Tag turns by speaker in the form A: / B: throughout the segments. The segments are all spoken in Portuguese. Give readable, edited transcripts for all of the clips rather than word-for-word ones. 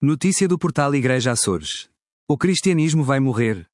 A: Notícia do portal Igreja Açores. O cristianismo vai morrer.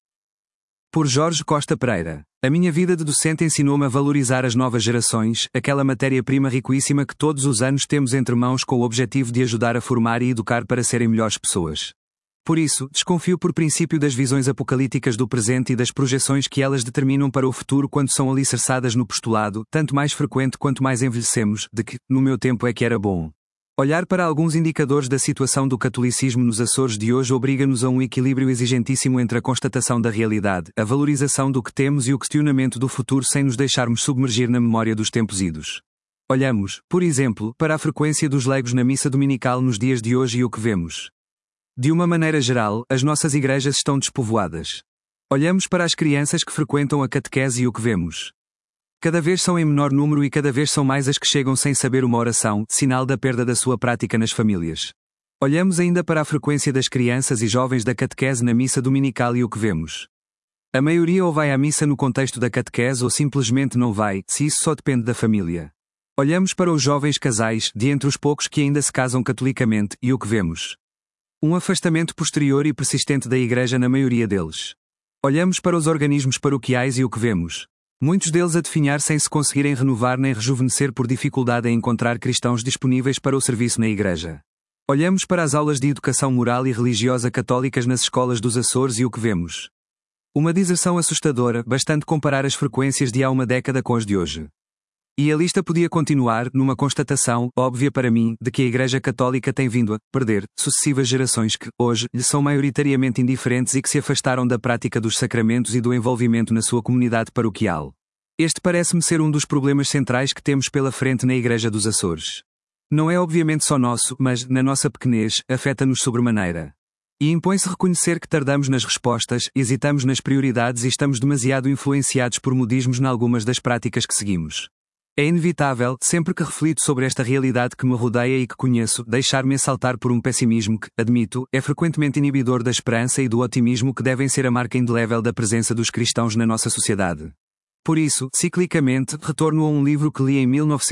A: Por Jorge Costa Pereira. A minha vida de docente ensinou-me a valorizar as novas gerações, aquela matéria-prima riquíssima que todos os anos temos entre mãos com o objetivo de ajudar a formar e educar para serem melhores pessoas. Por isso, desconfio por princípio das visões apocalípticas do presente e das projeções que elas determinam para o futuro quando são alicerçadas no postulado, tanto mais frequente quanto mais envelhecemos, de que, no meu tempo é que era bom. Olhar para alguns indicadores da situação do catolicismo nos Açores de hoje obriga-nos a um equilíbrio exigentíssimo entre a constatação da realidade, a valorização do que temos e o questionamento do futuro sem nos deixarmos submergir na memória dos tempos idos. Olhamos, por exemplo, para a frequência dos leigos na missa dominical nos dias de hoje e o que vemos. De uma maneira geral, as nossas igrejas estão despovoadas. Olhamos para as crianças que frequentam a catequese e o que vemos. Cada vez são em menor número e cada vez são mais as que chegam sem saber uma oração, sinal da perda da sua prática nas famílias. Olhamos ainda para a frequência das crianças e jovens da catequese na missa dominical e o que vemos. A maioria ou vai à missa no contexto da catequese ou simplesmente não vai, se isso só depende da família. Olhamos para os jovens casais, de entre os poucos que ainda se casam catolicamente, e o que vemos. Um afastamento posterior e persistente da Igreja na maioria deles. Olhamos para os organismos paroquiais e o que vemos. Muitos deles a definhar sem se conseguirem renovar nem rejuvenescer por dificuldade em encontrar cristãos disponíveis para o serviço na Igreja. Olhamos para as aulas de educação moral e religiosa católicas nas escolas dos Açores e o que vemos. Uma deserção assustadora, bastante comparar as frequências de há uma década com as de hoje. E a lista podia continuar, numa constatação, óbvia para mim, de que a Igreja Católica tem vindo a perder sucessivas gerações que, hoje, lhe são maioritariamente indiferentes e que se afastaram da prática dos sacramentos e do envolvimento na sua comunidade paroquial. Este parece-me ser um dos problemas centrais que temos pela frente na Igreja dos Açores. Não é obviamente só nosso, mas, na nossa pequenez, afeta-nos sobremaneira. E impõe-se reconhecer que tardamos nas respostas, hesitamos nas prioridades e estamos demasiado influenciados por modismos em algumas das práticas que seguimos. É inevitável, sempre que reflito sobre esta realidade que me rodeia e que conheço, deixar-me assaltar por um pessimismo que, admito, é frequentemente inibidor da esperança e do otimismo que devem ser a marca indelével da presença dos cristãos na nossa sociedade. Por isso, ciclicamente, retorno a um livro que li em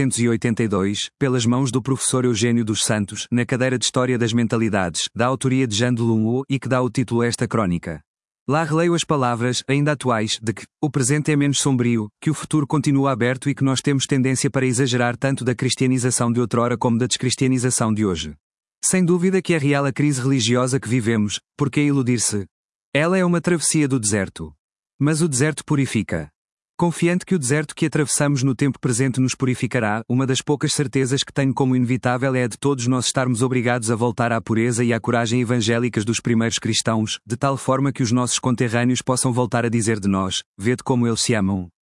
A: 1982, pelas mãos do professor Eugênio dos Santos, na cadeira de História das Mentalidades, da autoria de Jean de Lunho e que dá o título a esta crónica. Lá releio as palavras, ainda atuais, de que o presente é menos sombrio, que o futuro continua aberto e que nós temos tendência para exagerar tanto da cristianização de outrora como da descristianização de hoje. Sem dúvida que é real a crise religiosa que vivemos, porque iludir-se. Ela é uma travessia do deserto. Mas o deserto purifica. Confiante que o deserto que atravessamos no tempo presente nos purificará, uma das poucas certezas que tenho como inevitável é a de todos nós estarmos obrigados a voltar à pureza e à coragem evangélicas dos primeiros cristãos, de tal forma que os nossos conterrâneos possam voltar a dizer de nós: vede como eles se amam.